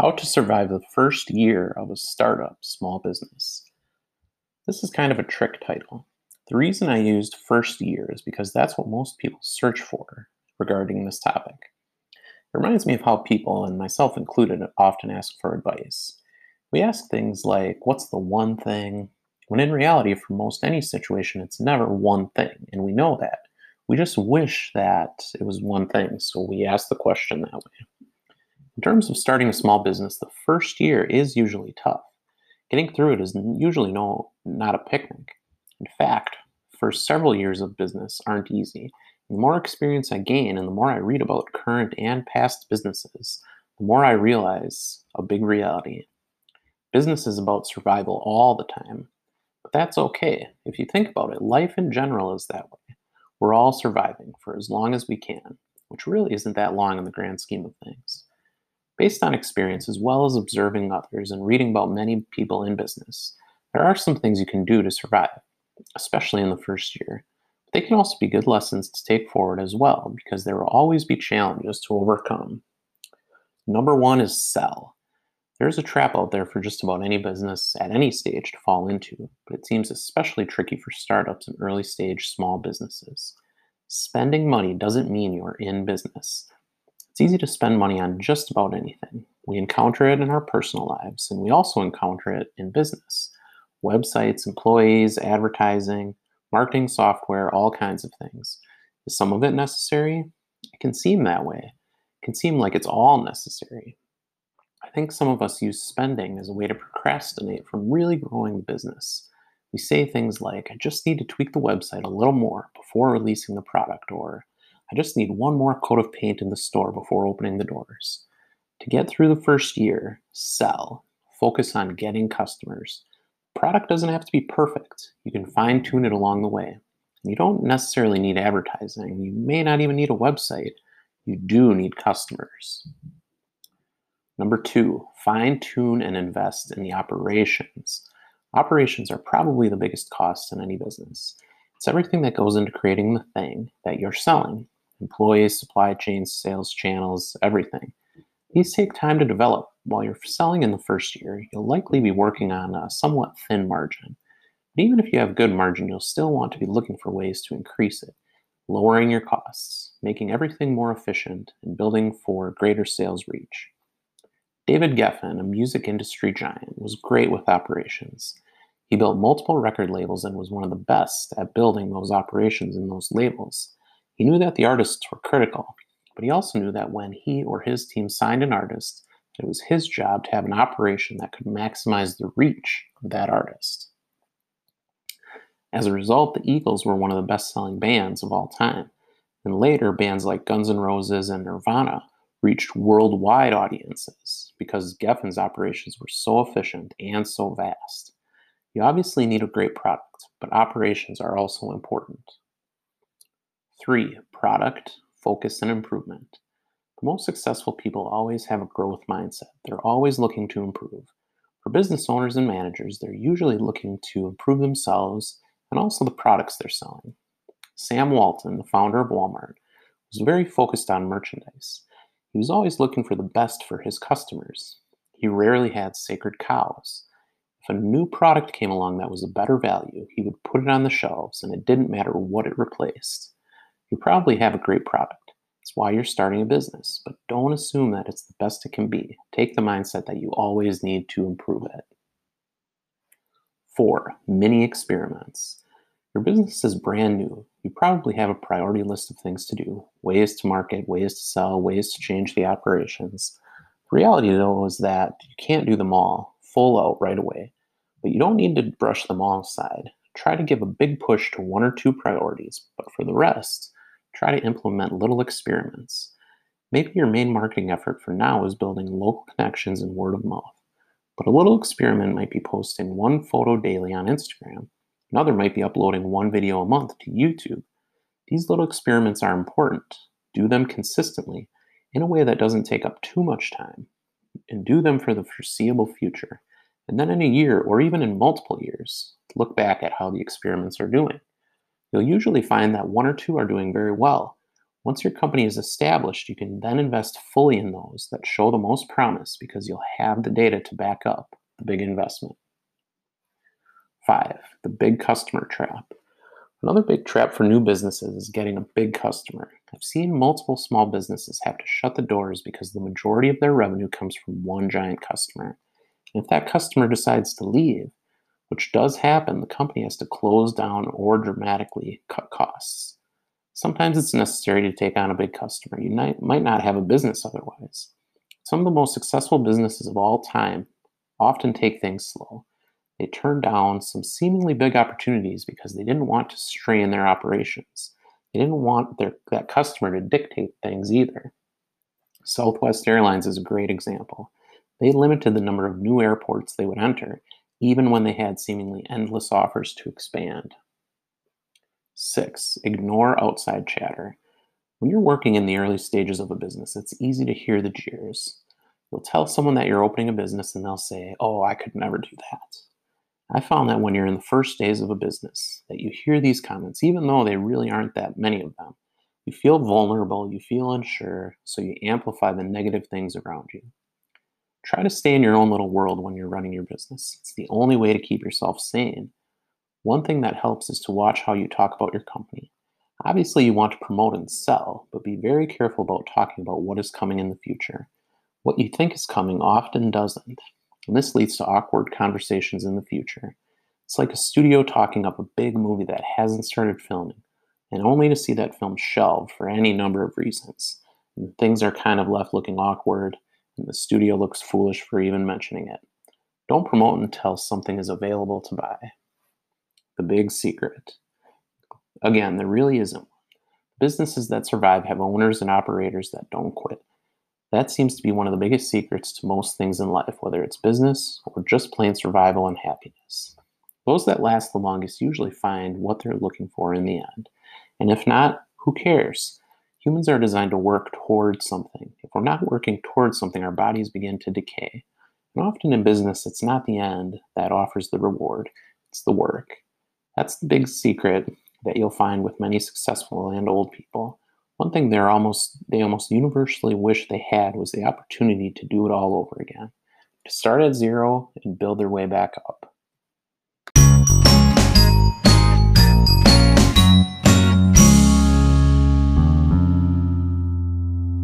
How to survive the first year of a startup small business. This is kind of a trick title. The reason I used first year is because that's what most people search for regarding this topic. It reminds me of how people, and myself included, often ask for advice. We ask things like, what's the one thing? When in reality, for most any situation, it's never one thing, and we know that. We just wish that it was one thing, so we ask the question that way. In terms of starting a small business, the first year is usually tough. Getting through it is usually not a picnic. In fact, first several years of business aren't easy. The more experience I gain and the more I read about current and past businesses, the more I realize a big reality. Business is about survival all the time. But that's okay. If you think about it, life in general is that way. We're all surviving for as long as we can, which really isn't that long in the grand scheme of things. Based on experience, as well as observing others and reading about many people in business, there are some things you can do to survive, especially in the first year. But they can also be good lessons to take forward as well, because there will always be challenges to overcome. Number one is sell. There's a trap out there for just about any business at any stage to fall into, but it seems especially tricky for startups and early stage small businesses. Spending money doesn't mean you're in business. It's easy to spend money on just about anything. We encounter it in our personal lives, and we also encounter it in business. Websites, employees, advertising, marketing software, all kinds of things. Is some of it necessary? It can seem that way. It can seem like it's all necessary. I think some of us use spending as a way to procrastinate from really growing the business. We say things like, I just need to tweak the website a little more before releasing the product, or I just need one more coat of paint in the store before opening the doors. To get through the first year, sell. Focus on getting customers. Product doesn't have to be perfect. You can fine tune it along the way. You don't necessarily need advertising. You may not even need a website. You do need customers. Number two, fine tune and invest in the operations. Operations are probably the biggest cost in any business. It's everything that goes into creating the thing that you're selling. Employees, supply chains, sales channels, everything. These take time to develop. While you're selling in the first year, you'll likely be working on a somewhat thin margin. But even if you have good margin, you'll still want to be looking for ways to increase it, lowering your costs, making everything more efficient, and building for greater sales reach. David Geffen, a music industry giant, was great with operations. He built multiple record labels and was one of the best at building those operations and those labels. He knew that the artists were critical, but he also knew that when he or his team signed an artist, it was his job to have an operation that could maximize the reach of that artist. As a result, the Eagles were one of the best-selling bands of all time, and later bands like Guns N' Roses and Nirvana reached worldwide audiences because Geffen's operations were so efficient and so vast. You obviously need a great product, but operations are also important. 3. Product, focus, and improvement. The most successful people always have a growth mindset. They're always looking to improve. For business owners and managers, they're usually looking to improve themselves and also the products they're selling. Sam Walton, the founder of Walmart, was very focused on merchandise. He was always looking for the best for his customers. He rarely had sacred cows. If a new product came along that was a better value, he would put it on the shelves, and it didn't matter what it replaced. You probably have a great product. It's why you're starting a business, but don't assume that it's the best it can be. Take the mindset that you always need to improve it. 4. Mini experiments. Your business is brand new. You probably have a priority list of things to do, ways to market, ways to sell, ways to change the operations. The reality, though, is that you can't do them all full out right away, but you don't need to brush them all aside. Try to give a big push to one or two priorities, but for the rest, try to implement little experiments. Maybe your main marketing effort for now is building local connections and word of mouth, but a little experiment might be posting one photo daily on Instagram. Another might be uploading one video a month to YouTube. These little experiments are important. Do them consistently in a way that doesn't take up too much time, and do them for the foreseeable future. And then in a year, or even in multiple years, look back at how the experiments are doing. You'll usually find that one or two are doing very well, Once your company is established, you can then invest fully in those that show the most promise because you'll have the data to back up the big investment. 5. The big customer trap. Another big trap for new businesses is getting a big customer. I've seen multiple small businesses have to shut the doors because the majority of their revenue comes from one giant customer. And if that customer decides to leave, which does happen, the company has to close down or dramatically cut costs. Sometimes it's necessary to take on a big customer. You might not have a business otherwise. Some of the most successful businesses of all time often take things slow. They turned down some seemingly big opportunities because they didn't want to strain their operations. They didn't want that customer to dictate things either. Southwest Airlines is a great example. They limited the number of new airports they would enter, even when they had seemingly endless offers to expand. 6. Ignore outside chatter. When you're working in the early stages of a business, it's easy to hear the jeers. You'll tell someone that you're opening a business and they'll say, "Oh, I could never do that." I found that when you're in the first days of a business, that you hear these comments, even though they really aren't that many of them. You feel vulnerable, you feel unsure, so you amplify the negative things around you. Try to stay in your own little world when you're running your business. It's the only way to keep yourself sane. One thing that helps is to watch how you talk about your company. Obviously, you want to promote and sell, but be very careful about talking about what is coming in the future. What you think is coming often doesn't, and this leads to awkward conversations in the future. It's like a studio talking up a big movie that hasn't started filming, and only to see that film shelved for any number of reasons. And things are kind of left looking awkward, and the studio looks foolish for even mentioning it. Don't promote until something is available to buy. The big secret. Again, there really isn't one. Businesses that survive have owners and operators that don't quit. That seems to be one of the biggest secrets to most things in life, whether it's business or just plain survival and happiness. Those that last the longest usually find what they're looking for in the end. And if not, who cares? Humans are designed to work towards something. If we're not working towards something, our bodies begin to decay. And often in business, it's not the end that offers the reward, it's the work. That's the big secret that you'll find with many successful and old people. One thing they almost universally wish they had was the opportunity to do it all over again, to start at zero and build their way back up.